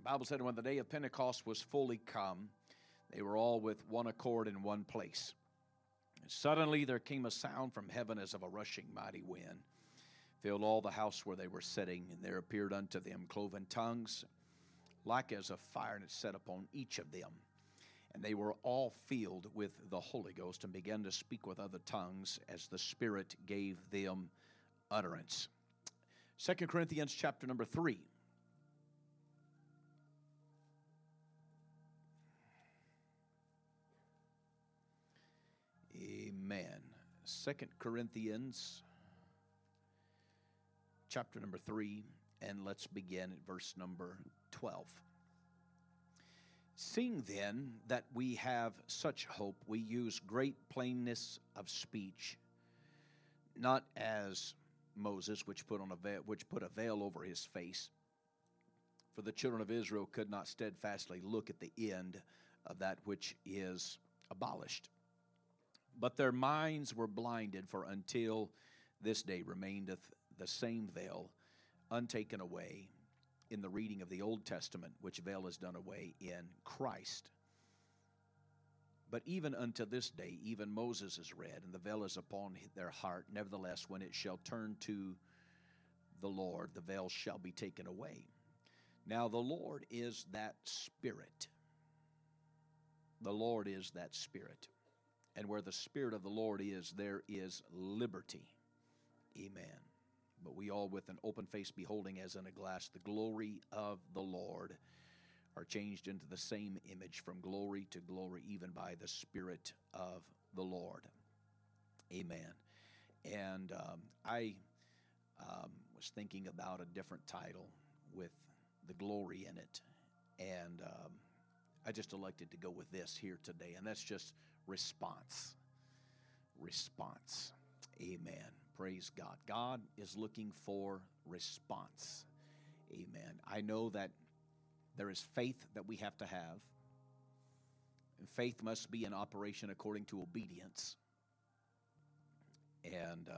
Bible said when the day of Pentecost was fully come, they were all with one accord in one place. And suddenly there came a sound from heaven as of a rushing mighty wind, filled all the house where they were sitting, and there appeared unto them cloven tongues, like as of fire, and it set upon each of them. And they were all filled with the Holy Ghost, and began to speak with other tongues as the Spirit gave them utterance. 2 Corinthians chapter number 3. Amen. 2 Corinthians chapter number 3, and let's begin at verse number 12. Seeing then that we have such hope, we use great plainness of speech, not as Moses, which put a veil over his face. For the children of Israel could not steadfastly look at the end of that which is abolished. But their minds were blinded, for until this day remaineth the same veil untaken away in the reading of the Old Testament, which veil is done away in Christ. But even unto this day, even Moses is read, and the veil is upon their heart. Nevertheless, when it shall turn to the Lord, the veil shall be taken away. Now the Lord is that Spirit. The Lord is that Spirit. And where the Spirit of the Lord is, there is liberty. Amen. But we all with an open face beholding as in a glass the glory of the Lord are changed into the same image from glory to glory, even by the Spirit of the Lord. Amen. And I was thinking about a different title with the glory in it. And I just elected to go with this here today, and that's just response. Response. Amen. Praise God. God is looking for response. Amen. I know that there is faith that we have to have. And faith must be in operation according to obedience. And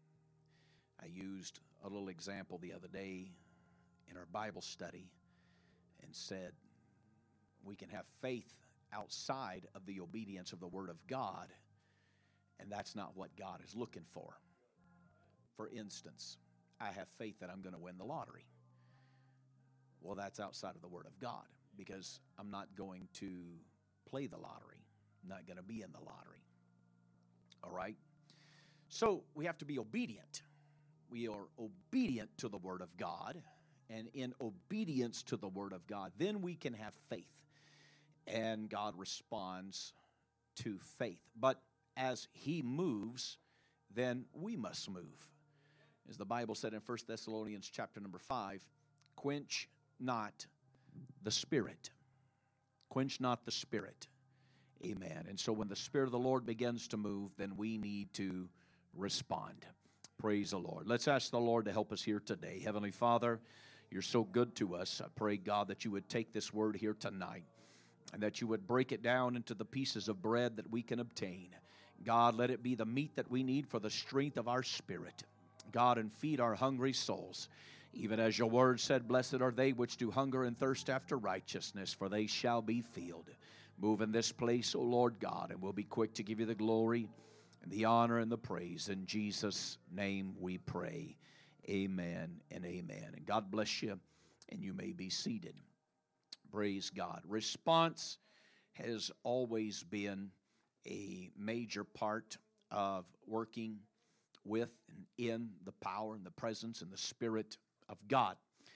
I used a little example the other day in our Bible study and said we can have faith outside of the obedience of the Word of God, and that's not what God is looking for. For instance, I have faith that I'm going to win the lottery. Well, that's outside of the Word of God, because I'm not going to play the lottery. I'm not going to be in the lottery. All right? So we have to be obedient. We are obedient to the Word of God, and in obedience to the Word of God, then we can have faith. And God responds to faith. But as He moves, then we must move. As the Bible said in 1 Thessalonians chapter number 5, quench not the Spirit. Quench not the Spirit. Amen. And so when the Spirit of the Lord begins to move, then we need to respond. Praise the Lord. Let's ask the Lord to help us here today. Heavenly Father, You're so good to us. I pray, God, that You would take this word here tonight, and that You would break it down into the pieces of bread that we can obtain. God, let it be the meat that we need for the strength of our spirit. God, and feed our hungry souls. Even as Your word said, blessed are they which do hunger and thirst after righteousness, for they shall be filled. Move in this place, O Lord God, and we'll be quick to give You the glory and the honor and the praise. In Jesus' name we pray. Amen and amen. And God bless you, and you may be seated. Praise God. Response has always been a major part of working with and in the power and the presence and the Spirit of God.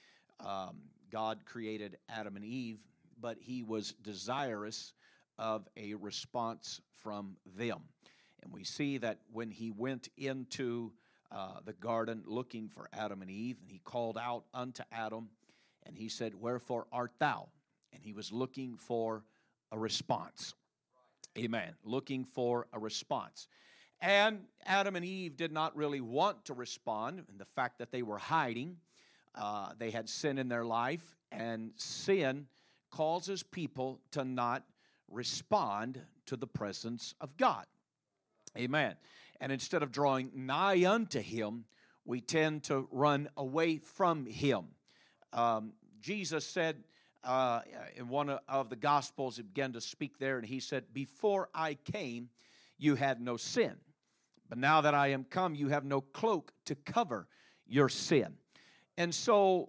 God created Adam and Eve, but He was desirous of a response from them. And we see that when He went into the garden looking for Adam and Eve, and He called out unto Adam, and He said, wherefore art thou? And He was looking for a response. Amen. Looking for a response. And Adam and Eve did not really want to respond, and the fact that they were hiding. They had sin in their life, and sin causes people to not respond to the presence of God. Amen. And instead of drawing nigh unto Him, we tend to run away from Him. Jesus said in one of the Gospels, he began to speak there, and he said, "Before I came, you had no sin. But now that I am come, you have no cloak to cover your sin." And so,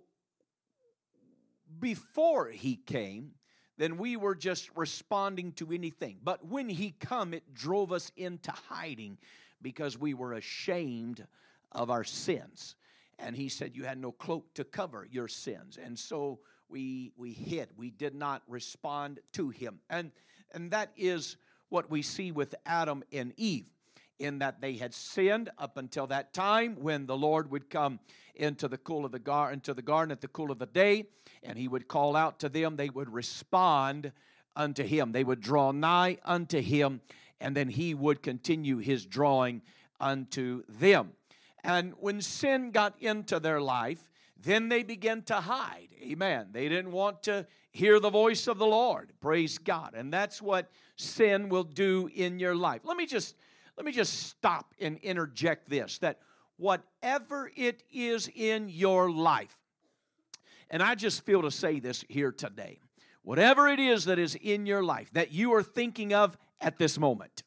before he came, then we were just responding to anything. But when he come, it drove us into hiding because we were ashamed of our sins. And he said, you had no cloak to cover your sins. And so we hid. We did not respond to him. And that is what we see with Adam and Eve, in that they had sinned up until that time when the Lord would come into the garden at the cool of the day, and he would call out to them. They would respond unto him. They would draw nigh unto him, and then he would continue his drawing unto them. And when sin got into their life, then they began to hide. Amen. They didn't want to hear the voice of the Lord. Praise God. And that's what sin will do in your life. Let me just stop and interject this, that whatever it is in your life, and I just feel to say this here today, whatever it is that is in your life that you are thinking of at this moment,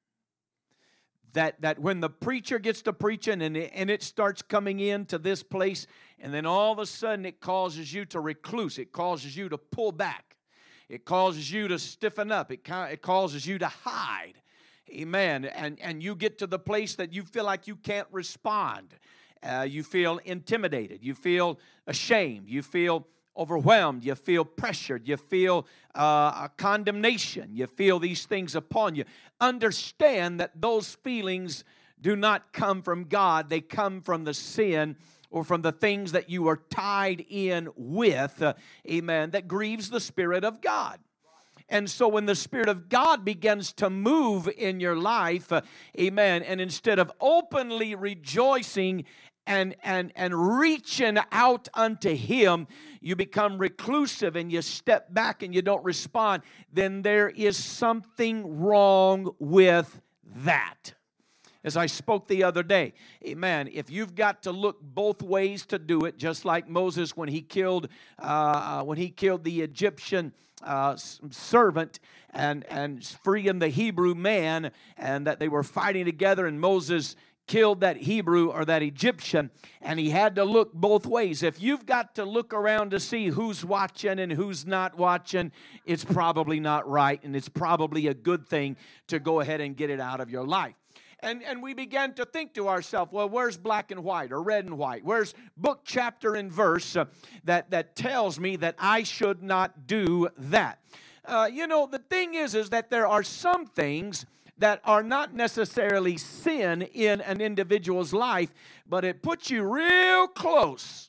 that when the preacher gets to preaching and it starts coming into this place, and then all of a sudden it causes you to recluse, it causes you to pull back, it causes you to stiffen up, it causes you to hide. Amen. And you get to the place that you feel like you can't respond. You feel intimidated. You feel ashamed. You feel overwhelmed. You feel pressured. You feel condemnation. You feel these things upon you. Understand that those feelings do not come from God. They come from the sin or from the things that you are tied in with, amen, that grieves the Spirit of God. And so when the Spirit of God begins to move in your life, amen, and instead of openly rejoicing and reaching out unto him, you become reclusive and you step back and you don't respond, then there is something wrong with that. As I spoke the other day, amen, if you've got to look both ways to do it, just like Moses when he killed the Egyptian servant and freeing the Hebrew man, and that they were fighting together, and Moses killed that Hebrew or that Egyptian, and he had to look both ways. If you've got to look around to see who's watching and who's not watching, it's probably not right, and it's probably a good thing to go ahead and get it out of your life. And we began to think to ourselves, well, where's black and white or red and white? Where's book, chapter, and verse that tells me that I should not do that? The thing is that there are some things that are not necessarily sin in an individual's life, but it puts you real close.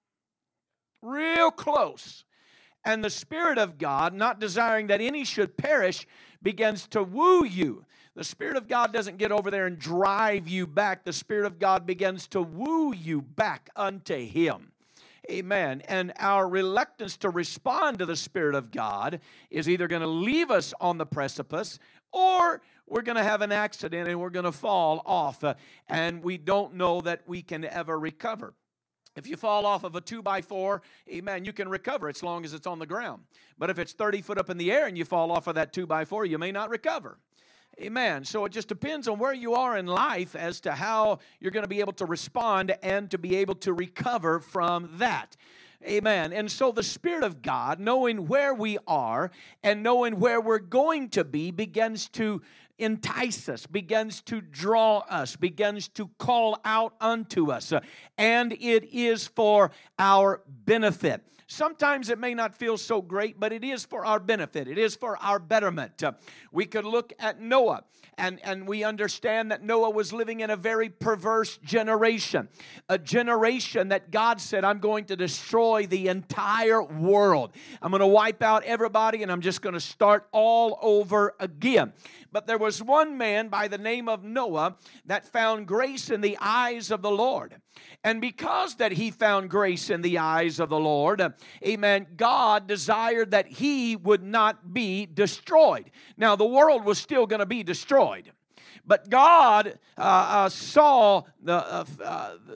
And the Spirit of God, not desiring that any should perish, begins to woo you. The Spirit of God doesn't get over there and drive you back. The Spirit of God begins to woo you back unto him. Amen. And our reluctance to respond to the Spirit of God is either going to leave us on the precipice, or we're going to have an accident and we're going to fall off, and we don't know that we can ever recover. If you fall off of a 2x4, amen, you can recover as long as it's on the ground. But if it's 30 foot up in the air and you fall off of that 2x4, you may not recover. Amen. So it just depends on where you are in life as to how you're going to be able to respond and to be able to recover from that. Amen. And so the Spirit of God, knowing where we are and knowing where we're going to be, begins to entice us, begins to draw us, begins to call out unto us. And it is for our benefit. Sometimes it may not feel so great, but it is for our benefit. It is for our betterment. We could look at Noah, and we understand that Noah was living in a very perverse generation. A generation that God said, I'm going to destroy the entire world. I'm going to wipe out everybody, and I'm just going to start all over again. But there was one man by the name of Noah that found grace in the eyes of the Lord. And because that he found grace in the eyes of the Lord, amen, God desired that he would not be destroyed. Now, the world was still going to be destroyed. But God saw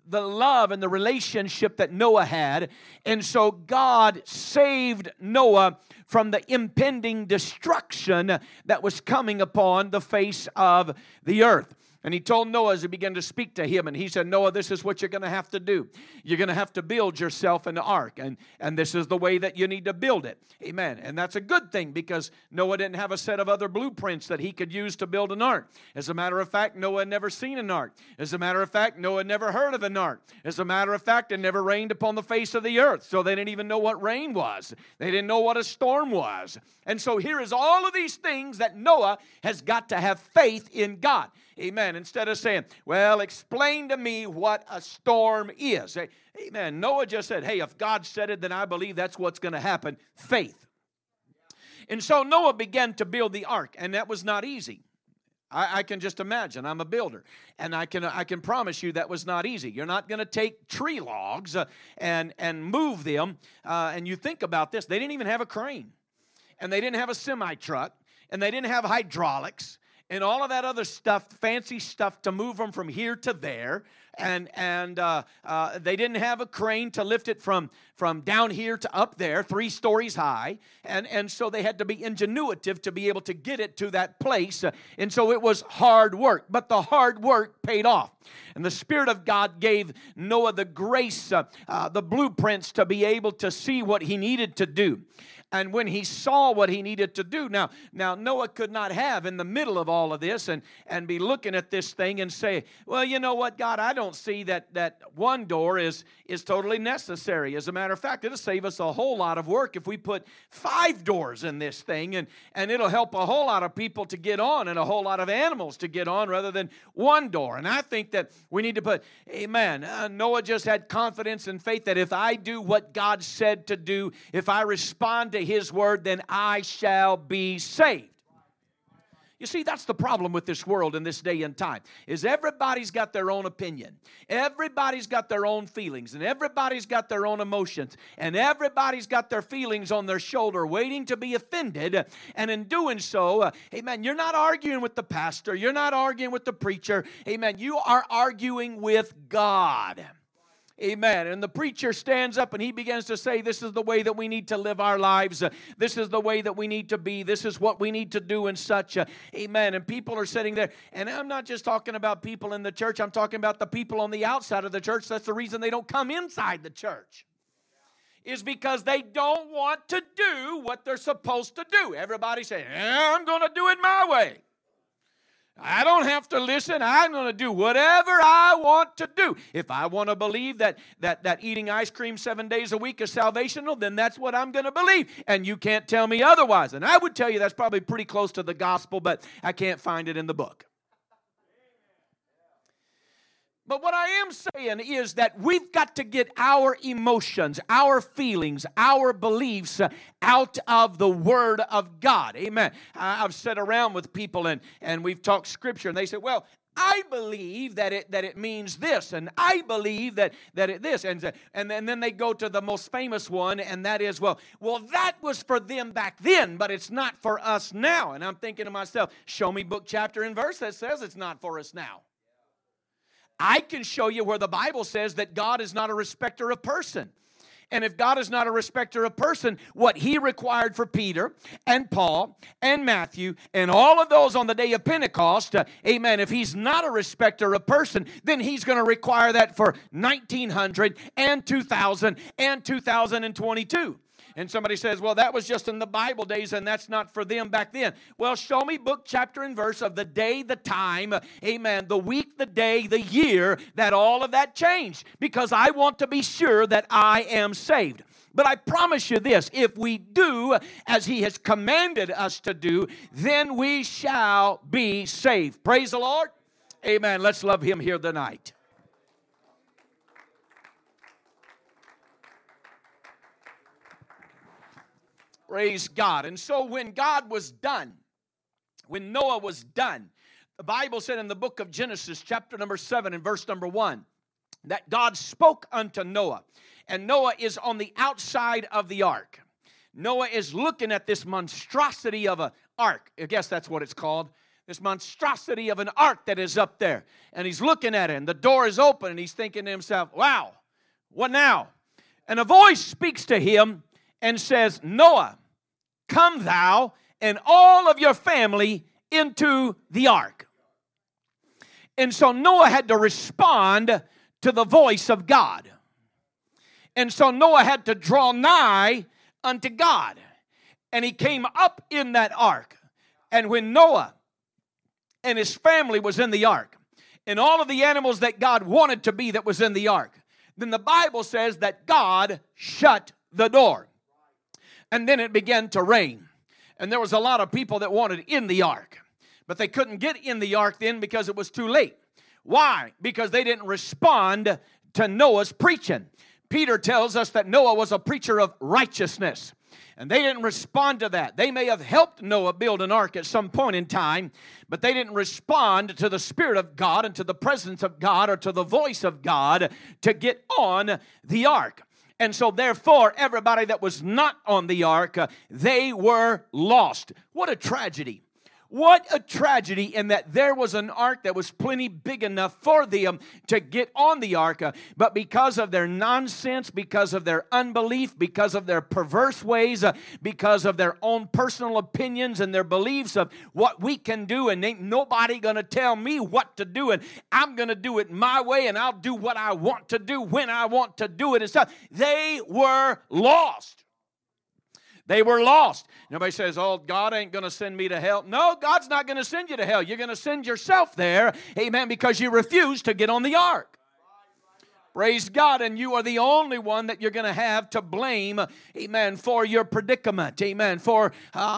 the love and the relationship that Noah had. And so God saved Noah from the impending destruction that was coming upon the face of the earth. And he told Noah as he began to speak to him, and he said, Noah, this is what you're going to have to do. You're going to have to build yourself an ark, and this is the way that you need to build it. Amen. And that's a good thing, because Noah didn't have a set of other blueprints that he could use to build an ark. As a matter of fact, Noah had never seen an ark. As a matter of fact, Noah had never heard of an ark. As a matter of fact, it never rained upon the face of the earth, so they didn't even know what rain was. They didn't know what a storm was. And so here is all of these things that Noah has got to have faith in God. Amen. Instead of saying, well, explain to me what a storm is. Amen. Noah just said, hey, if God said it, then I believe that's what's going to happen. Faith. And so Noah began to build the ark, and that was not easy. I can just imagine. I'm a builder, and I can promise you that was not easy. You're not going to take tree logs and move them. And you think about this. They didn't even have a crane, and they didn't have a semi-truck, and they didn't have hydraulics, and all of that other stuff, fancy stuff to move them from here to there. And they didn't have a crane to lift it from down here to up there, 3 stories high. And so they had to be ingenuitive to be able to get it to that place. And so it was hard work. But the hard work paid off. And the Spirit of God gave Noah the grace, the blueprints to be able to see what he needed to do. And when he saw what he needed to do, now Noah could not have in the middle of all of this and be looking at this thing and say, well, you know what, God, I don't see that one door is totally necessary. As a matter of fact, it'll save us a whole lot of work if we put 5 doors in this thing, and it'll help a whole lot of people to get on and a whole lot of animals to get on rather than one door. And I think that we need to put, amen, Noah just had confidence and faith that if I do what God said to do, if I respond to His word, then I shall be saved. You see, that's the problem with this world in this day and time, is everybody's got their own opinion. Everybody's got their own feelings, and everybody's got their own emotions, and everybody's got their feelings on their shoulder waiting to be offended. And in doing so, amen, you're not arguing with the pastor. You're not arguing with the preacher. Amen. You are arguing with God. Amen. And the preacher stands up and he begins to say, this is the way that we need to live our lives. This is the way that we need to be. This is what we need to do and such. Amen. And people are sitting there. And I'm not just talking about people in the church. I'm talking about the people on the outside of the church. That's the reason they don't come inside the church. Is because they don't want to do what they're supposed to do. Everybody's saying, I'm going to do it my way. I don't have to listen. I'm going to do whatever I want to do. If I want to believe that eating ice cream 7 days a week is salvational, then that's what I'm going to believe. And you can't tell me otherwise. And I would tell you that's probably pretty close to the gospel, but I can't find it in the book. But what I am saying is that we've got to get our emotions, our feelings, our beliefs out of the Word of God. Amen. I've sat around with people and we've talked Scripture, and they say, well, I believe that it means this, and I believe that it this. And then they go to the most famous one, and that is, well, that was for them back then, but it's not for us now. And I'm thinking to myself, show me book, chapter, and verse that says it's not for us now. I can show you where the Bible says that God is not a respecter of person. And if God is not a respecter of person, what He required for Peter and Paul and Matthew and all of those on the day of Pentecost, amen, if He's not a respecter of person, then He's going to require that for 1900 and 2000 and 2022. And somebody says, well, that was just in the Bible days, and that's not for them back then. Well, show me book, chapter, and verse of the day, the time, amen, the week, the day, the year, that all of that changed. Because I want to be sure that I am saved. But I promise you this, if we do as He has commanded us to do, then we shall be saved. Praise the Lord. Amen. Let's love Him here tonight. Praise God. And so when God was done, when Noah was done, the Bible said in the book of Genesis, chapter number 7 and verse number 1, that God spoke unto Noah. And Noah is on the outside of the ark. Noah is looking at this monstrosity of an ark. I guess that's what it's called. this monstrosity of an ark that is up there. And he's looking at it, and the door is open, and he's thinking to himself, wow, what now? And a voice speaks to him and says, Noah, come thou and all of your family into the ark. And so Noah had to respond to the voice of God. And so Noah had to draw nigh unto God. And he came up in that ark. And when Noah and his family was in the ark, and all of the animals that God wanted to be that was in the ark, then the Bible says that God shut the door. And then it began to rain. And there was a lot of people that wanted in the ark. But they couldn't get in the ark then because it was too late. Why? Because they didn't respond to Noah's preaching. Peter tells us that Noah was a preacher of righteousness. And they didn't respond to that. They may have helped Noah build an ark at some point in time, but they didn't respond to the Spirit of God and to the presence of God or to the voice of God to get on the ark. And so therefore, everybody that was not on the ark, they were lost. What a tragedy. What a tragedy in that there was an ark that was plenty big enough for them to get on the ark, but because of their nonsense, because of their unbelief, because of their perverse ways, because of their own personal opinions and their beliefs of what we can do, and ain't nobody going to tell me what to do, and I'm going to do it my way, and I'll do what I want to do when I want to do it and stuff. They were lost. They were lost. Nobody says, oh, God ain't going to send me to hell. No, God's not going to send you to hell. You're going to send yourself there, amen, because you refuse to get on the ark. Praise God, and you are the only one that you're going to have to blame, amen, for your predicament, amen, for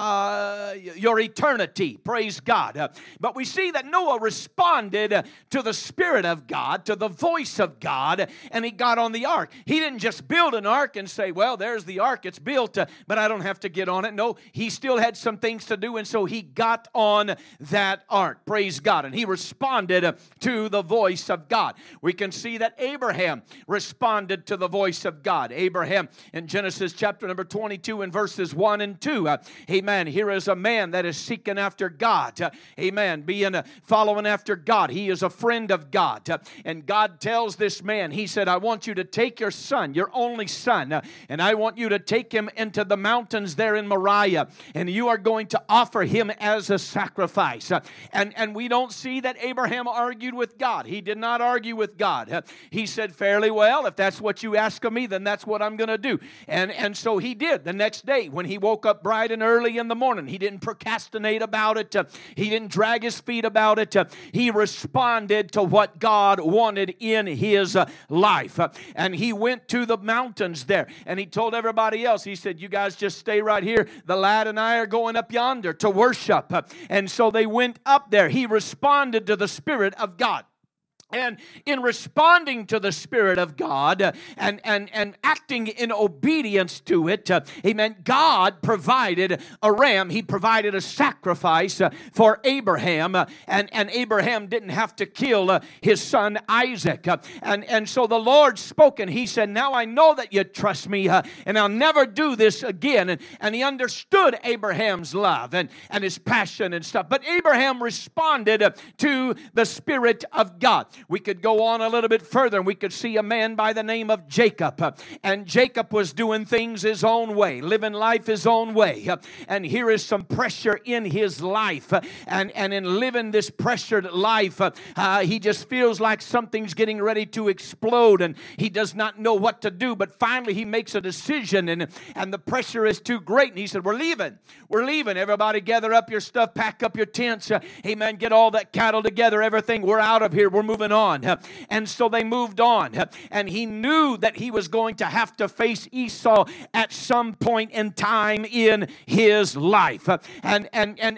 your eternity. Praise God. But we see that Noah responded to the Spirit of God, to the voice of God, and he got on the ark. He didn't just build an ark and say, well, there's the ark, it's built, but I don't have to get on it. No, he still had some things to do, and so he got on that ark. Praise God. And he responded to the voice of God. We can see that Abraham responded to the voice of God. Abraham in Genesis chapter number 22 and verses 1 and 2. Amen. Here is a man that is seeking after God. Amen. Following after God. He is a friend of God. And God tells this man, he said, I want you to take your son, your only son, and I want you to take him into the mountains there in Moriah, and you are going to offer him as a sacrifice. And we don't see that Abraham argued with God. He did not argue with God. He said, fairly well, if that's what you ask of me, then that's what I'm going to do. And so he did. The next day, when he woke up bright and early in the morning, he didn't procrastinate about it. He didn't drag his feet about it. He responded to what God wanted in his life. And he went to the mountains there, and he told everybody else, he said, you guys just stay right here. The lad and I are going up yonder to worship. And so they went up there. He responded to the Spirit of God. And in responding to the Spirit of God and acting in obedience to it, amen, God provided a ram. He provided a sacrifice for Abraham, and Abraham didn't have to kill his son Isaac. And so the Lord spoke, and he said, now I know that you trust me, and I'll never do this again. And he understood Abraham's love and his passion and stuff. But Abraham responded to the Spirit of God. We could go on a little bit further, and we could see a man by the name of Jacob. And Jacob was doing things his own way, living life his own way. And here is some pressure in his life. And in living this pressured life, he just feels like something's getting ready to explode, and he does not know what to do. But finally, he makes a decision, and the pressure is too great. And he said, we're leaving. Everybody gather up your stuff, pack up your tents. Amen. Get all that cattle together, everything. We're out of here. We're moving on. And so they moved on. And he knew that he was going to have to face Esau at some point in time in his life. And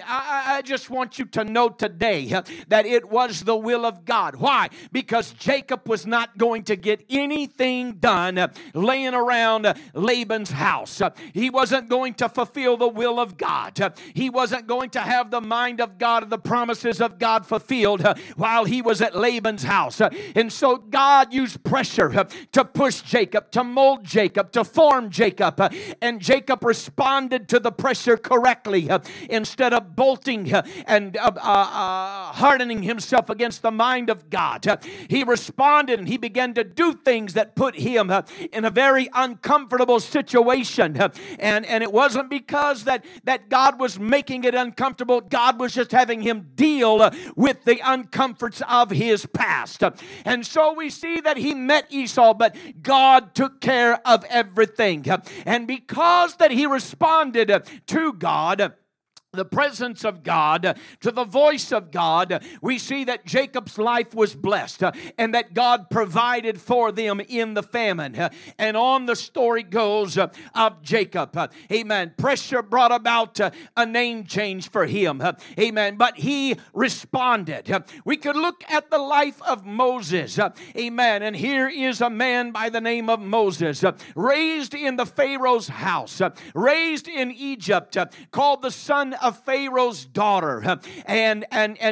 I just want you to know today that it was the will of God. Why? Because Jacob was not going to get anything done laying around Laban's house. He wasn't going to fulfill the will of God. He wasn't going to have the mind of God and the promises of God fulfilled while he was at Laban's Laban's house. And so God used pressure to push Jacob, to mold Jacob, to form Jacob. And Jacob responded to the pressure correctly. Instead of bolting and hardening himself against the mind of God, he responded and he began to do things that put him in a very uncomfortable situation. And it wasn't because that God was making it uncomfortable. God was just having him deal with the uncomforts of his past. And so we see that he met Esau, but God took care of everything. And because that he responded to God, the presence of God, to the voice of God, we see that Jacob's life was blessed and that God provided for them in the famine. And on the story goes of Jacob. Amen. Pressure brought about a name change for him. Amen. But he responded. We could look at the life of Moses. Amen. And here is a man by the name of Moses, raised in the Pharaoh's house, raised in Egypt, called the son of Pharaoh's daughter, and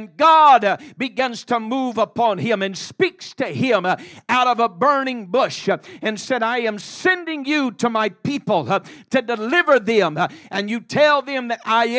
God begins to move upon him and speaks to him out of a burning bush and said, I am sending you to my people to deliver them, and you tell them that I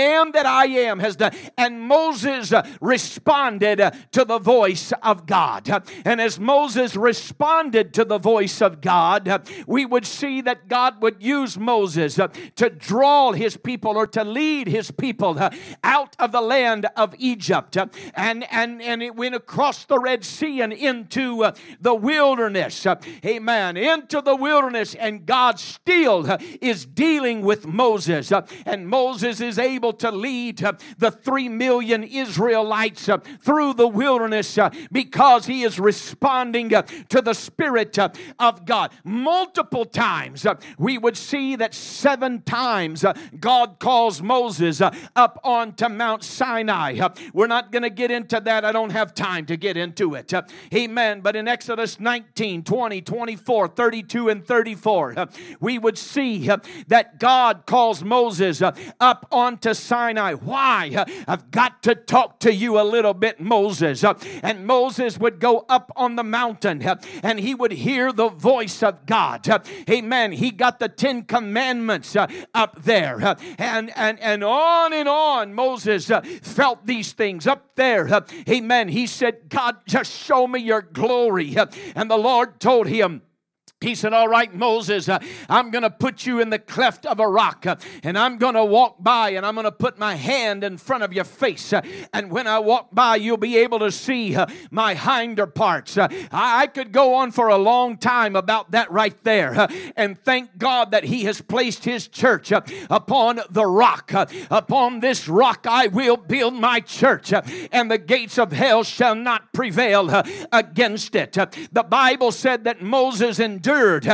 am has done. And Moses responded to the voice of God, and as Moses responded to the voice of God, we would see that God would use Moses to draw his people or to lead his people out of the land of Egypt. And it went across the Red Sea and into the wilderness. Amen. Into the wilderness. And God still is dealing with Moses. And Moses is able to lead the 3 million Israelites through the wilderness because he is responding to the Spirit of God. Multiple times we would see that 7 times God calls Moses up onto Mount Sinai. We're not going to get into that. I don't have time to get into it. Amen. But in Exodus 19, 20, 24, 32, and 34, we would see that God calls Moses up onto Sinai. Why? I've got to talk to you a little bit, Moses. And Moses would go up on the mountain and he would hear the voice of God. Amen. He got the 10 Commandments up there. And on Moses felt these things up there. Amen. He said, God, just show me your glory. And the Lord told him, he said, all right, Moses, I'm going to put you in the cleft of a rock, and I'm going to walk by, and I'm going to put my hand in front of your face, and when I walk by, you'll be able to see my hinder parts. I could go on for a long time about that right there, and thank God that he has placed his church upon the rock. Upon this rock I will build my church, and the gates of hell shall not prevail against it. The Bible said that Moses endured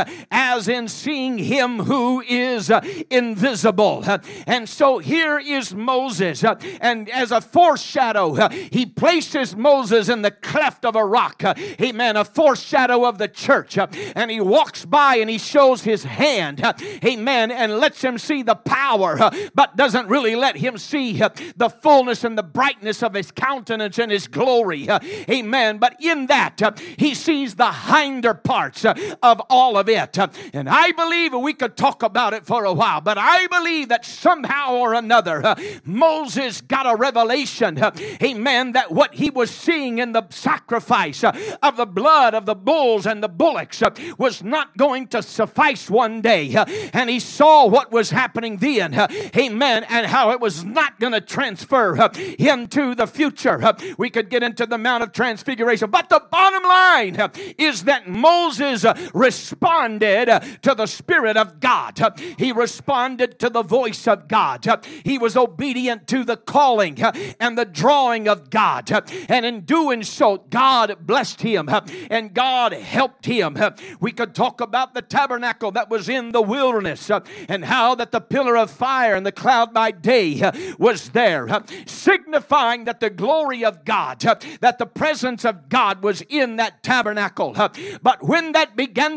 as in seeing him who is invisible. And so here is Moses, and as a foreshadow, he places Moses in the cleft of a rock. Amen. A foreshadow of the church. And he walks by and he shows his hand. Amen. And lets him see the power, but doesn't really let him see the fullness and the brightness of his countenance and his glory. Amen. But in that, he sees the hinder parts of all of it. And I believe we could talk about it for a while, but I believe that somehow or another Moses got a revelation, amen, that what he was seeing in the sacrifice of the blood of the bulls and the bullocks was not going to suffice one day. And he saw what was happening then, amen, and how it was not going to transfer into the future. We could get into the Mount of Transfiguration, but the bottom line is that Moses responded to the Spirit of God. He responded to the voice of God. He was obedient to the calling and the drawing of God. And in doing so, God blessed him and God helped him. We could talk about the tabernacle that was in the wilderness and how that the pillar of fire and the cloud by day was there, signifying that the glory of God, that the presence of God was in that tabernacle. But when that began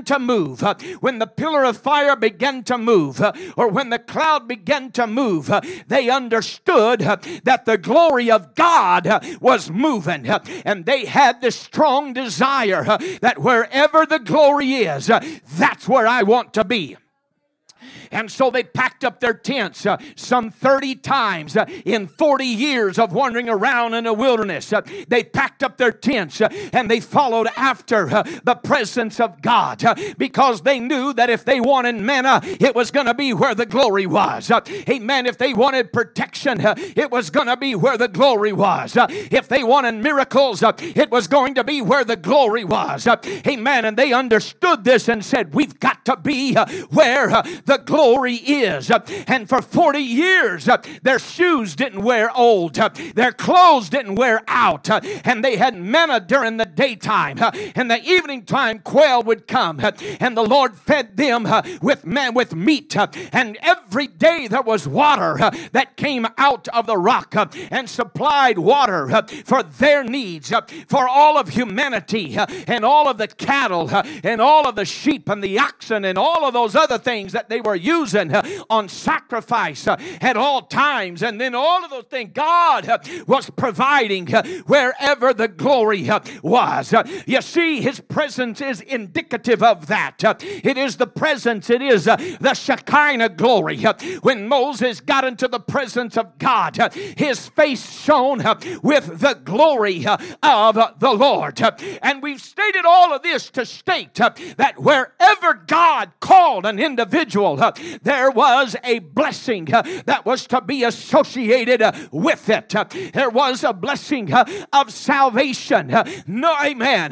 to move, when the pillar of fire began to move, or when the cloud began to move, they understood that the glory of God was moving, and they had this strong desire that wherever the glory is, that's where I want to be. And so they packed up their tents some 30 times in 40 years of wandering around in the wilderness. They packed up their tents and they followed after the presence of God because they knew that if they wanted manna, it was going to be where the glory was. Amen. If they wanted protection, it was going to be where the glory was. If they wanted miracles, it was going to be where the glory was. Amen. And they understood this and said, we've got to be where the glory is. And for 40 years, their shoes didn't wear old. Their clothes didn't wear out. And they had manna during the daytime. And the evening time, quail would come. And the Lord fed them with meat. And every day there was water that came out of the rock and supplied water for their needs, for all of humanity and all of the cattle and all of the sheep and the oxen and all of those other things that they were using on sacrifice at all times. And then all of those things God was providing wherever the glory was. You see, His presence is indicative of that. It is the presence, it is the Shekinah glory. When Moses got into the presence of God, his face shone with the glory of the Lord. And we've stated all of this to state that wherever God called an individual, there was a blessing that was to be associated with it. There was a blessing of salvation. No, amen.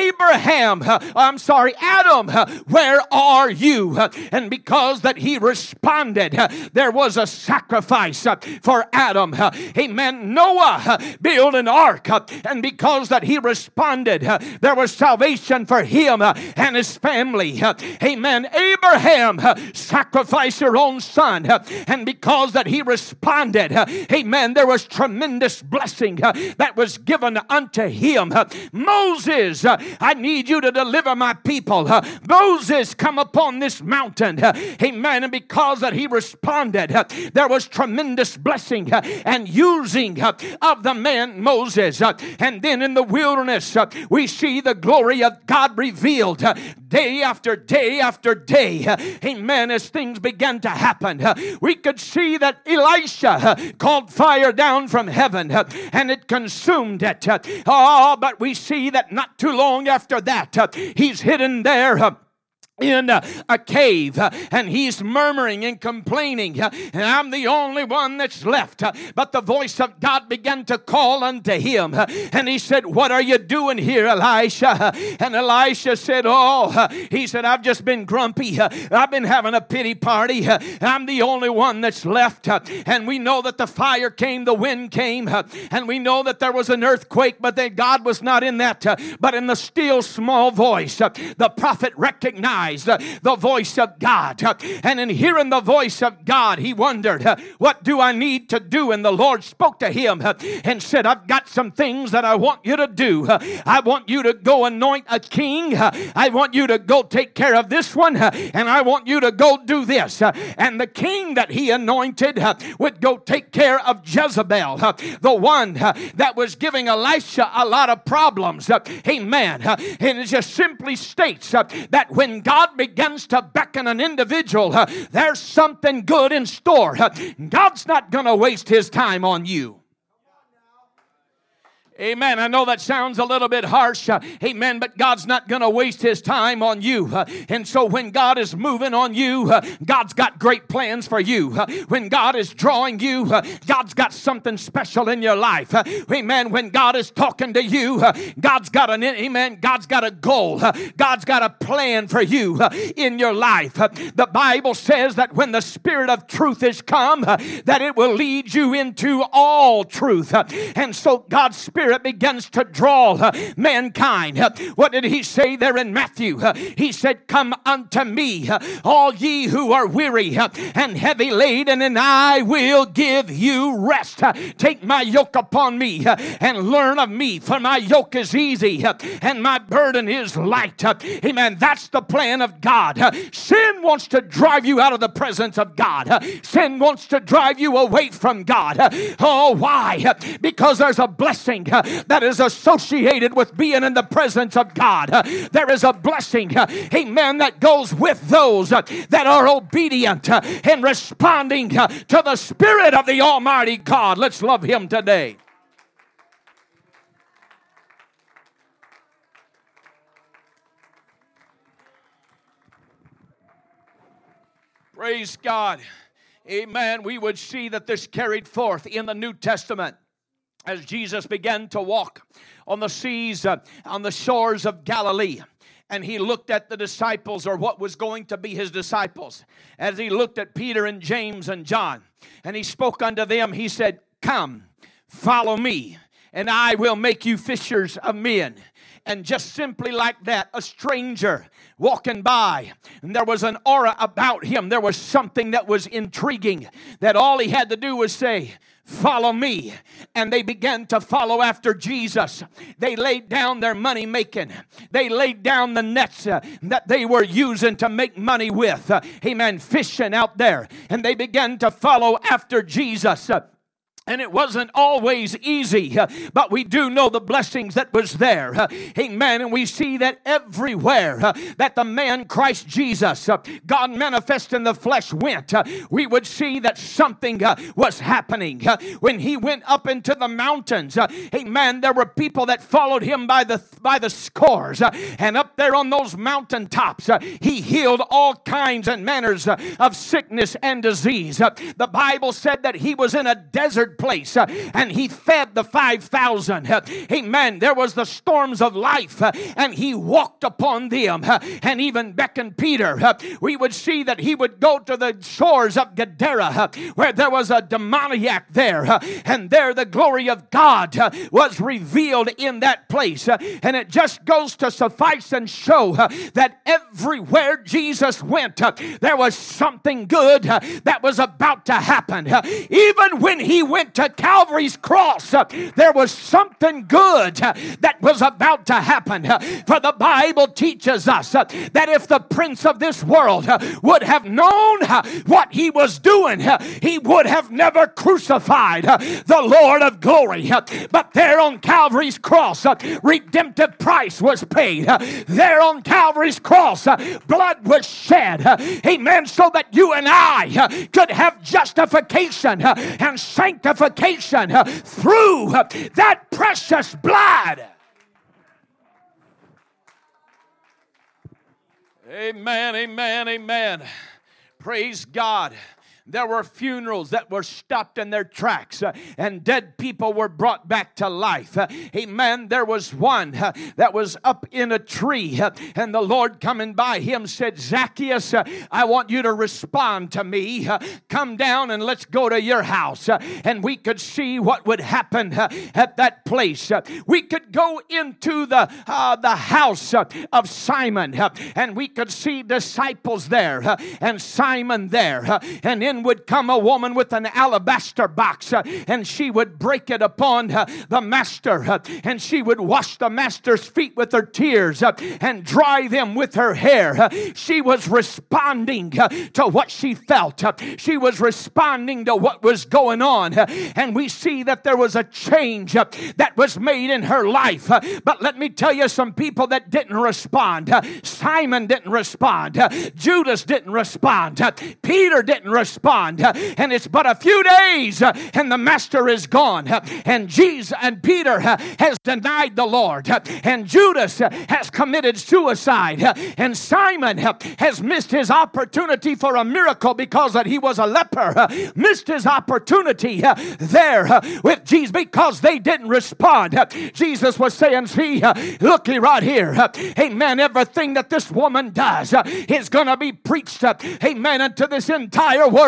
Adam, where are you? And because that he responded, there was a sacrifice for Adam. Amen. Noah built an ark, and because that he responded, there was salvation for him and his family. Amen. Abraham sacrificed your own son, and because that he responded, amen, there was tremendous blessing that was given unto him. Moses, I need you to deliver my people. Moses, come upon this mountain. Amen. And because that he responded, there was tremendous blessing and using of the man Moses. And then in the wilderness, we see the glory of God revealed day after day after day. Amen. As things began to happen, we could see that Elisha called fire down from heaven and it consumed it. But we see that not too long after that, he's hidden there in a cave, and he's murmuring and complaining, and I'm the only one that's left. But the voice of God began to call unto him, and he said, what are you doing here, Elisha? And Elisha said, he said, I've just been grumpy. I've been having a pity party. I'm the only one that's left. And we know that the fire came, the wind came, and we know that there was an earthquake, but that God was not in that. But in the still small voice, the prophet recognized the voice of God. And in hearing the voice of God, he wondered, what do I need to do? And the Lord spoke to him and said, I've got some things that I want you to do. I want you to go anoint a king. I want you to go take care of this one. And I want you to go do this. And the king that he anointed would go take care of Jezebel, the one that was giving Elisha a lot of problems. Amen. And it just simply states that when God begins to beckon an individual, there's something good in store. God's not going to waste his time on you. Amen. I know that sounds a little bit harsh. Amen. But God's not going to waste his time on you. And so when God is moving on you, God's got great plans for you. When God is drawing you, God's got something special in your life. Amen. When God is talking to you, God's got God's got a goal. God's got a plan for you in your life. The Bible says that when the Spirit of truth is come, that it will lead you into all truth. And so God's Spirit Spirit begins to draw mankind. What did he say there in Matthew? He said, "Come unto me, all ye who are weary and heavy laden, and I will give you rest. Take my yoke upon me and learn of me, for my yoke is easy and my burden is light." Amen. That's the plan of God. Sin wants to drive you out of the presence of God. Sin wants to drive you away from God. Oh, why? Because there's a blessing that is associated with being in the presence of God. There is a blessing, amen, that goes with those that are obedient and responding to the Spirit of the Almighty God. Let's love Him today. Praise God. Amen. We would see that this carried forth in the New Testament as Jesus began to walk on the seas, on the shores of Galilee. And he looked at the disciples, or what was going to be his disciples. As he looked at Peter and James and John, and he spoke unto them, he said, "Come, follow me, and I will make you fishers of men." And just simply like that, a stranger walking by, and there was an aura about him. There was something that was intriguing, that all he had to do was say, "Follow me." And they began to follow after Jesus. They laid down their money making. They laid down the nets that they were using to make money with. Amen. Fishing out there. And they began to follow after Jesus. And it wasn't always easy, but we do know the blessings that was there. Amen. And we see that everywhere that the man Christ Jesus, God manifest in the flesh, went, we would see that something was happening. When he went up into the mountains, amen, there were people that followed him by the scores. And up there on those mountaintops, he healed all kinds and manners of sickness and disease. The Bible said that he was in a desert place and he fed the 5,000. Amen. There was the storms of life and he walked upon them and even beckoned Peter. We would see that he would go to the shores of Gadara where there was a demoniac there, and there the glory of God was revealed in that place. And it just goes to suffice and show that everywhere Jesus went, there was something good that was about to happen. Even when he went to Calvary's cross, there was something good that was about to happen. For the Bible teaches us that if the prince of this world would have known what he was doing, he would have never crucified the Lord of glory. But there on Calvary's cross, redemptive price was paid. There on Calvary's cross, blood was shed. Amen. So that you and I could have justification and sanctification through that precious blood. Amen, amen, amen. Praise God. There were funerals that were stopped in their tracks, and dead people were brought back to life. Amen. There was one that was up in a tree, and the Lord coming by him said, "Zacchaeus, I want you to respond to me. Come down and let's go to your house." And we could see what would happen at that place. We could go into the house of Simon, and we could see disciples there, and Simon there, and in would come a woman with an alabaster box, and she would break it upon the master, and she would wash the master's feet with her tears and dry them with her hair. She was responding to what she felt. She was responding to what was going on, and we see that there was a change that was made in her life. But let me tell you, some people that didn't respond. Simon didn't respond. Judas didn't respond. Peter didn't respond. And it's but a few days and the master is gone, and Jesus and Peter has denied the Lord, and Judas has committed suicide, and Simon has missed his opportunity for a miracle because that he was a leper, missed his opportunity there with Jesus because they didn't respond. Jesus was saying, "See, looky right here, amen, everything that this woman does is going to be preached, amen, into this entire world.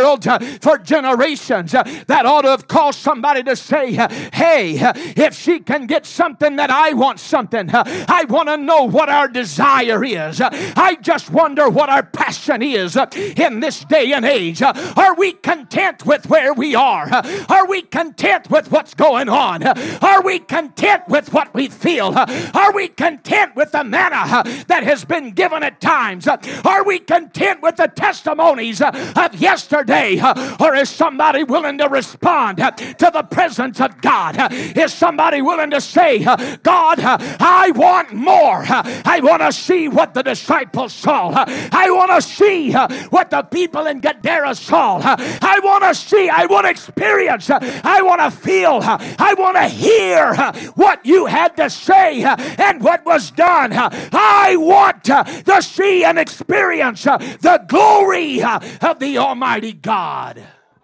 world for generations. That ought to have caused somebody to say, hey, if she can get something, that I want something. I want to know what our desire is. I just wonder what our passion is in this day and age. Are we content with where we are? Are we content with what's going on? Are we content with what we feel? Are we content with the manna that has been given at times? Are we content with the testimonies of yesterday? Or is somebody willing to respond to the presence of God? Is somebody willing to say, God, I want more. I want to see what the disciples saw. I want to see what the people in Gadara saw. I want to see, I want to experience, I want to feel, I want to hear what you had to say and what was done. I want to see and experience the glory of the Almighty God.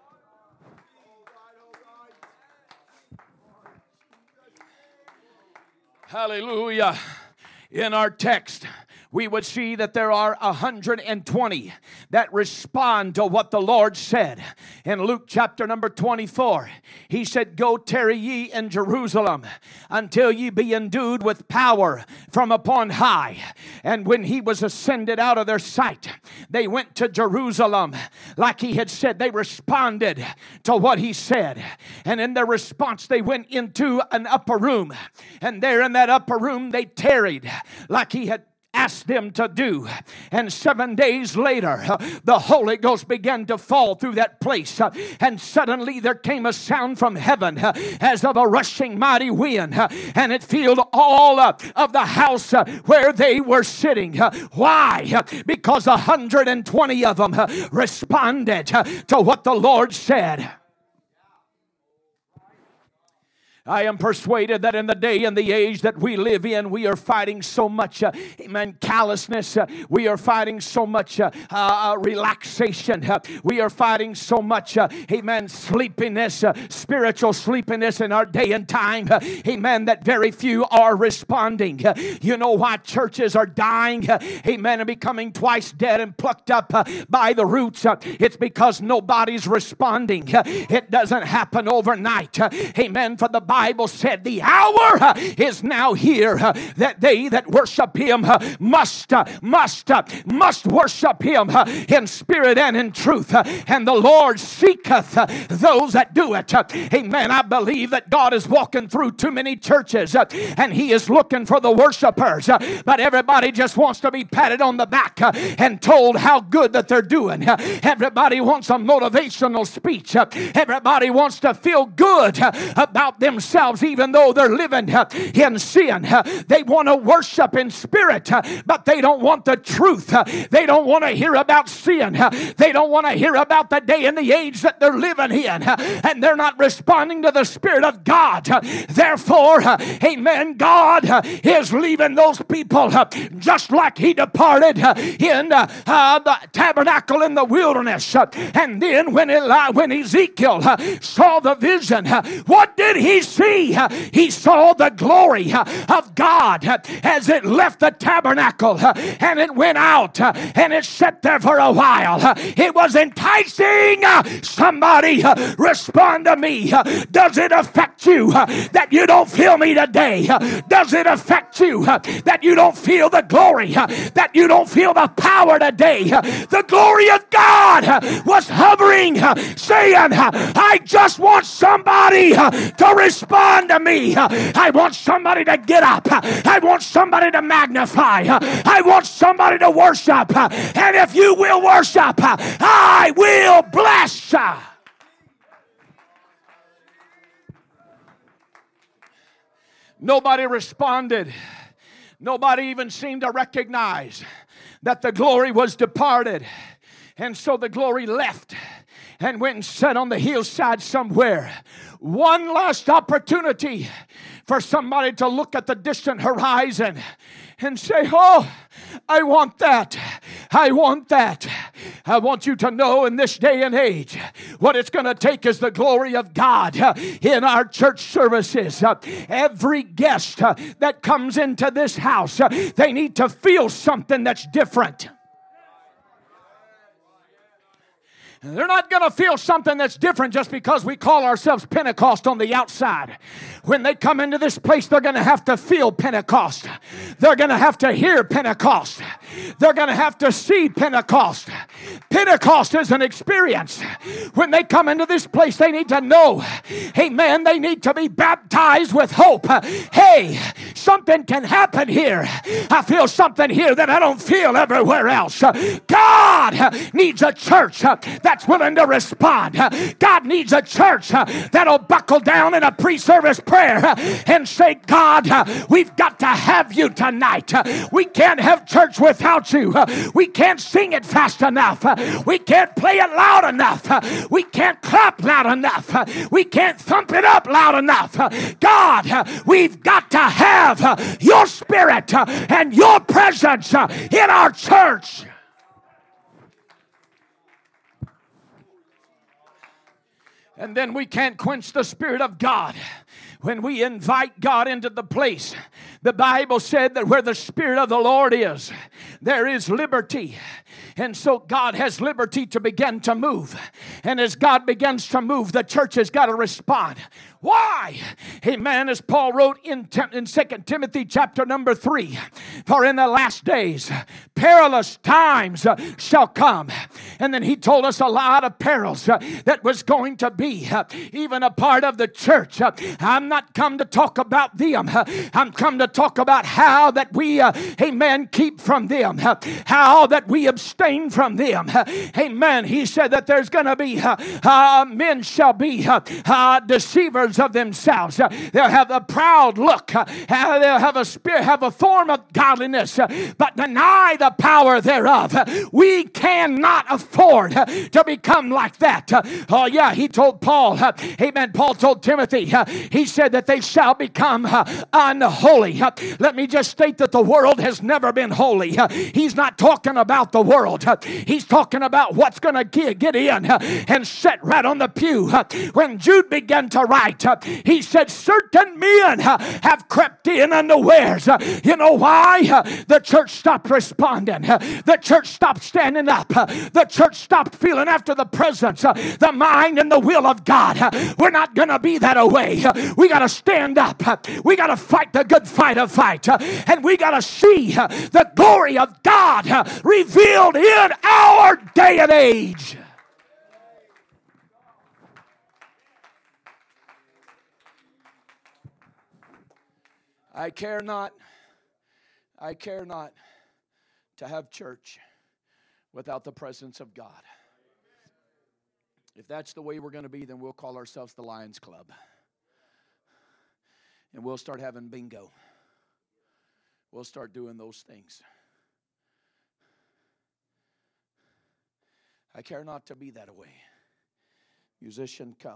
Hallelujah. In our text, we would see that there are 120 that respond to what the Lord said. In Luke chapter number 24, he said, go tarry ye in Jerusalem until ye be endued with power from upon high. And when he was ascended out of their sight, they went to Jerusalem. Like he had said, they responded to what he said. And in their response, they went into an upper room. And there in that upper room, they tarried like he had asked them to do. And 7 days later, the Holy Ghost began to fall through that place. And suddenly there came a sound from heaven as of a rushing mighty wind. And it filled all of the house where they were sitting. Why? Because 120 of them responded to what the Lord said. I am persuaded that in the day and the age that we live in, we are fighting so much, callousness. We are fighting so much relaxation. We are fighting so much, sleepiness, spiritual sleepiness in our day and time. That very few are responding. You know why churches are dying? And becoming twice dead and plucked up by the roots. It's because nobody's responding. It doesn't happen overnight. For the Bible said the hour is now here that they that worship him must worship him in spirit and in truth. And the Lord seeketh those that do it. Amen. I believe that God is walking through too many churches and he is looking for the worshipers. But everybody just wants to be patted on the back and told how good that they're doing. Everybody wants a motivational speech. Everybody wants to feel good about themselves even though they're living in sin. They want to worship in spirit, but they don't want the truth. They don't want to hear about sin. They don't want to hear about the day and the age that they're living in. And they're not responding to the Spirit of God. Therefore, God is leaving those people just like he departed in the tabernacle in the wilderness. And then when Ezekiel saw the vision, what did he see? He saw the glory of God as it left the tabernacle and it went out and it sat there for a while. It was enticing. Somebody respond to me. Does it affect you that you don't feel me today? Does it affect you that you don't feel the glory, that you don't feel the power today? The glory of God was hovering, saying, I just want somebody to respond to me. I want somebody to get up. I want somebody to magnify. I want somebody to worship. And if you will worship, I will bless. Nobody responded. Nobody even seemed to recognize that the glory was departed. And so the glory left and went and sat on the hillside somewhere. One last opportunity for somebody to look at the distant horizon and say, oh, I want that. I want that. I want you to know in this day and age, what it's going to take is the glory of God in our church services. Every guest that comes into this house, they need to feel something that's different. They're not going to feel something that's different just because we call ourselves Pentecost on the outside. When they come into this place, they're going to have to feel Pentecost. They're going to have to hear Pentecost. They're going to have to see Pentecost. Pentecost is an experience. When they come into this place, they need to know, amen, they need to be baptized with hope. Hey, something can happen here. I feel something here that I don't feel everywhere else. God needs a church that's willing to respond. God needs a church that'll buckle down in a pre-service prayer and say, God, we've got to have you tonight. We can't have church without you. We can't sing it fast enough. We can't play it loud enough. We can't clap loud enough. We can't thump it up loud enough. God, we've got to have your spirit and your presence in our church. And then we can't quench the Spirit of God when we invite God into the place. The Bible said that where the Spirit of the Lord is, there is liberty. And so God has liberty to begin to move. And as God begins to move, the church has got to respond. Why? Amen. As Paul wrote in 2 Timothy chapter number 3, for in the last days perilous times shall come. And then he told us a lot of perils that was going to be even a part of the church. I'm not come to talk about them. I'm come to talk about how that we, amen, keep from them. How that we abstain from them. Amen. He said that there's going to be, men shall be deceivers of themselves. They'll have a proud look. They'll have a spirit, have a form of godliness, but deny the power thereof. We cannot afford to become like that. Oh yeah, he told Paul, amen, Paul told Timothy, he said that they shall become unholy. Let me just state that the world has never been holy. He's not talking about the world. He's talking about what's going to get in and sit right on the pew. When Jude began to write, he said, certain men have crept in unawares. You know why? The church stopped responding. The church stopped standing up. The church stopped feeling after the presence, the mind, and the will of God. We're not going to be that away. We got to stand up. We got to fight the good fight of fight. And we got to see the glory of God revealed in our day and age. I care not to have church without the presence of God. If that's the way we're going to be, then we'll call ourselves the Lions Club. And we'll start having bingo. We'll start doing those things. I care not to be that way. Musician, come.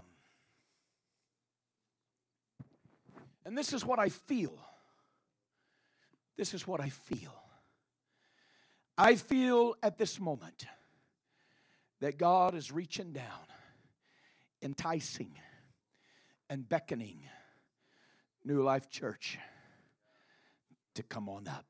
And this is what I feel. This is what I feel. I feel at this moment that God is reaching down, enticing, and beckoning New Life Church to come on up.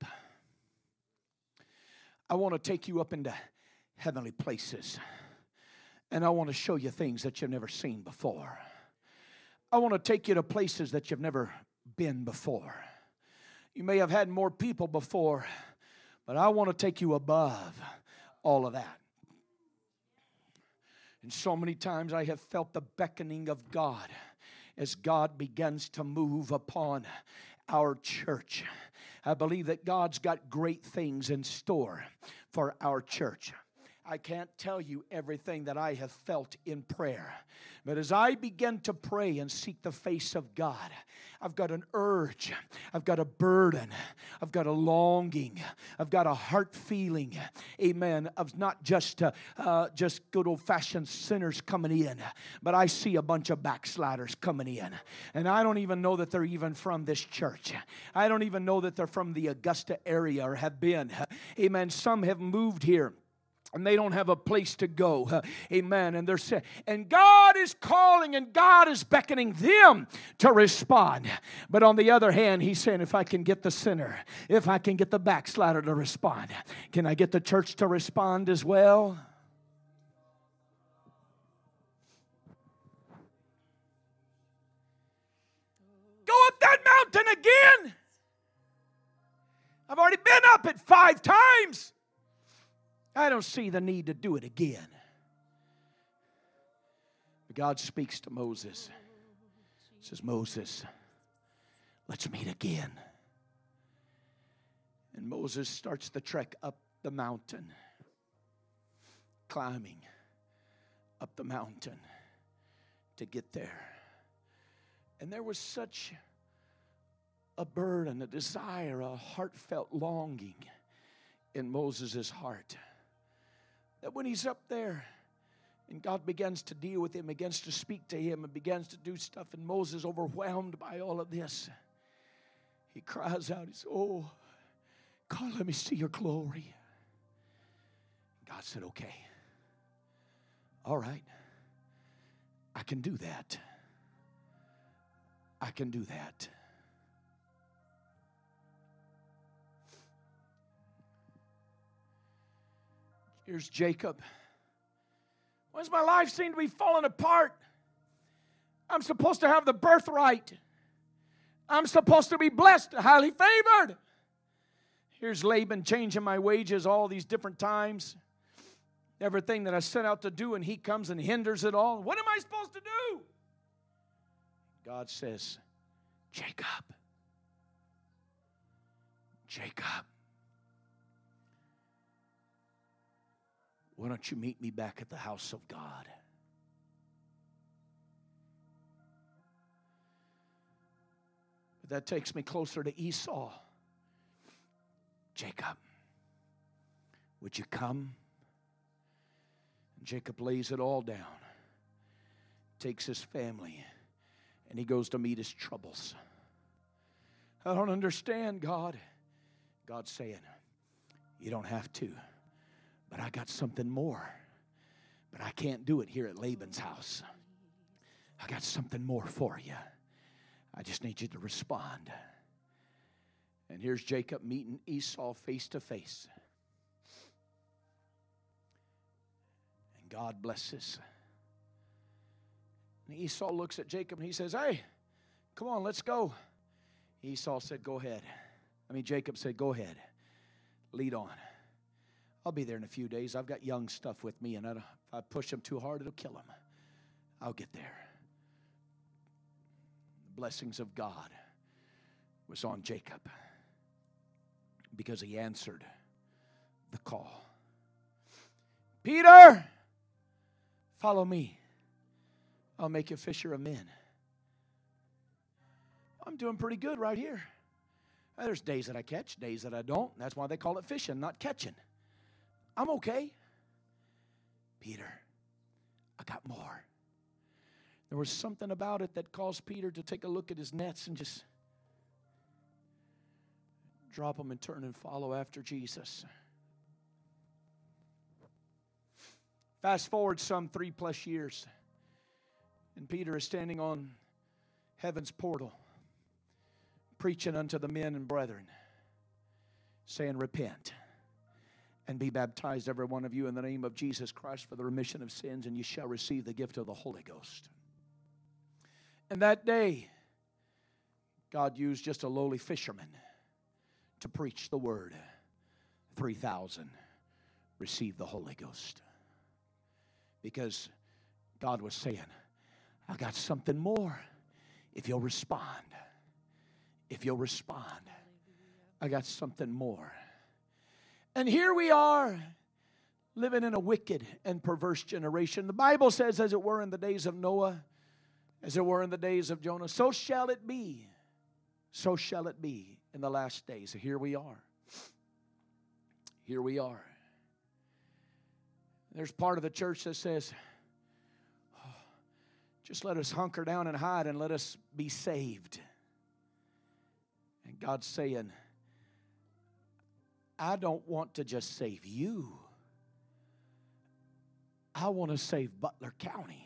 I want to take you up into heavenly places, and I want to show you things that you've never seen before. I want to take you to places that you've never been before. You may have had more people before, but I want to take you above all of that. And so many times I have felt the beckoning of God as God begins to move upon our church. I believe that God's got great things in store for our church. I can't tell you everything that I have felt in prayer. But as I begin to pray and seek the face of God, I've got an urge, I've got a burden, I've got a longing, I've got a heart feeling, amen, of not just good old-fashioned sinners coming in, but I see a bunch of backsliders coming in. And I don't even know that they're even from this church. I don't even know that they're from the Augusta area or have been. Amen. Some have moved here and they don't have a place to go. Amen. And they're saying, and God is calling and God is beckoning them to respond. But on the other hand, He's saying, if I can get the sinner, if I can get the backslider to respond, can I get the church to respond as well? mountain again. I've already been up it 5 times. I don't see the need to do it again. But God speaks to Moses. He says, Moses, let's meet again. And Moses starts the trek up the mountain, climbing up the mountain to get there. And there was such a burden, a desire, a heartfelt longing in Moses' heart that when he's up there and God begins to deal with him, begins to speak to him, and begins to do stuff, and Moses, overwhelmed by all of this, he cries out, he says, oh, God, let me see your glory. God said, okay, all right, I can do that. I can do that. Here's Jacob. Why does my life seem to be falling apart? I'm supposed to have the birthright. I'm supposed to be blessed, highly favored. Here's Laban changing my wages all these different times. Everything that I set out to do, and he comes and hinders it all. What am I supposed to do? God says, Jacob, why don't you meet me back at the house of God? But that takes me closer to Esau. Jacob, would you come? And Jacob lays it all down, takes his family, and he goes to meet his troubles. I don't understand, God. God's saying, you don't have to. But I got something more. But I can't do it here at Laban's house. I got something more for you. I just need you to respond. And here's Jacob meeting Esau face to face. And God blesses. And Esau looks at Jacob and he says, hey, come on, let's go. Esau said, go ahead. Jacob said, go ahead. Lead on. I'll be there in a few days. I've got young stuff with me, and if I push him too hard, it'll kill him. I'll get there. The blessings of God was on Jacob because he answered the call. Peter, follow me. I'll make you a fisher of men. I'm doing pretty good right here. There's days that I catch, days that I don't. That's why they call it fishing, not catching. I'm okay. Peter, I got more. There was something about it that caused Peter to take a look at his nets and just drop them and turn and follow after Jesus. Fast forward some 3+ years, and Peter is standing on heaven's portal, preaching unto the men and brethren, saying, repent and be baptized, every one of you, in the name of Jesus Christ for the remission of sins, and you shall receive the gift of the Holy Ghost. And that day, God used just a lowly fisherman to preach the word. 3,000 received the Holy Ghost. Because God was saying, I got something more if you'll respond. If you'll respond, I got something more. And here we are, living in a wicked and perverse generation. The Bible says, as it were in the days of Noah, as it were in the days of Jonah, so shall it be. So shall it be in the last days. So here we are. Here we are. There's part of the church that says, oh, just let us hunker down and hide and let us be saved. And God's saying, I don't want to just save you. I want to save Butler County.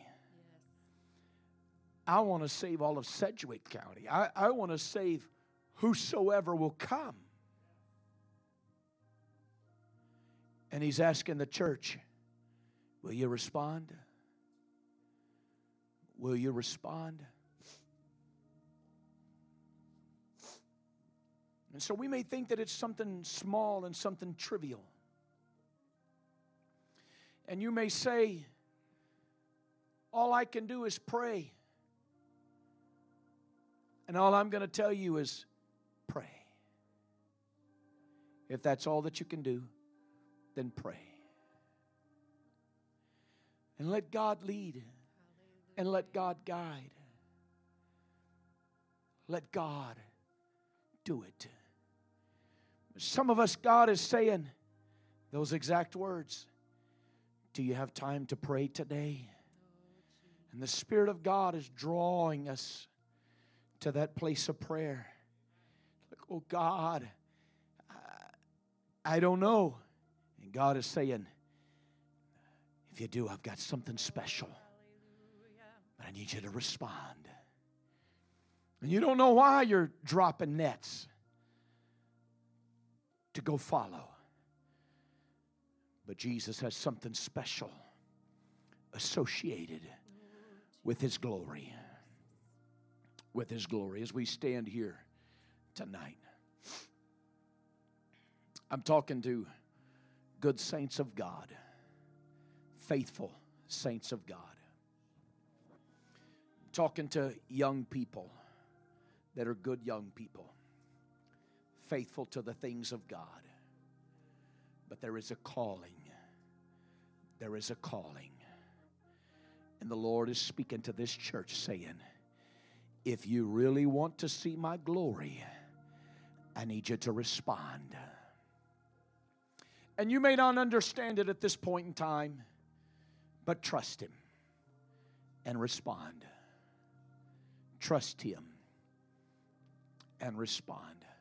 I want to save all of Sedgwick County. I want to save whosoever will come. And He's asking the church, will you respond? Will you respond? And so we may think that it's something small and something trivial. And you may say, all I can do is pray. And all I'm going to tell you is pray. If that's all that you can do, then pray. And let God lead. And let God guide. Let God do it. Some of us, God is saying those exact words. Do you have time to pray today? And the Spirit of God is drawing us to that place of prayer. Like, oh God, I don't know. And God is saying, if you do, I've got something special. But I need you to respond. And you don't know why you're dropping nets to go follow. But Jesus has something special associated with His glory. With His glory. As we stand here tonight, I'm talking to good saints of God, faithful saints of God. I'm talking to young people that are good young people, faithful to the things of God. But there is a calling. There is a calling. And the Lord is speaking to this church saying, if you really want to see my glory, I need you to respond. And you may not understand it at this point in time, but trust Him and respond. Trust Him and respond.